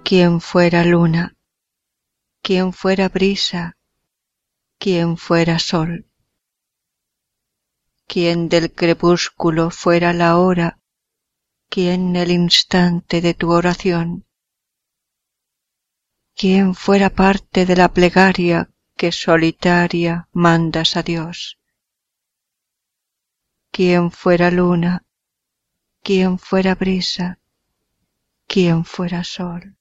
¿Quién fuera luna? ¿Quién fuera brisa? ¿Quién fuera sol? ¿Quién del crepúsculo fuera la hora? ¿Quién el instante de tu oración? ¿Quién fuera parte de la plegaria que solitaria mandas a Dios? ¿Quién fuera luna? ¿Quién fuera brisa? ¿Quién fuera sol?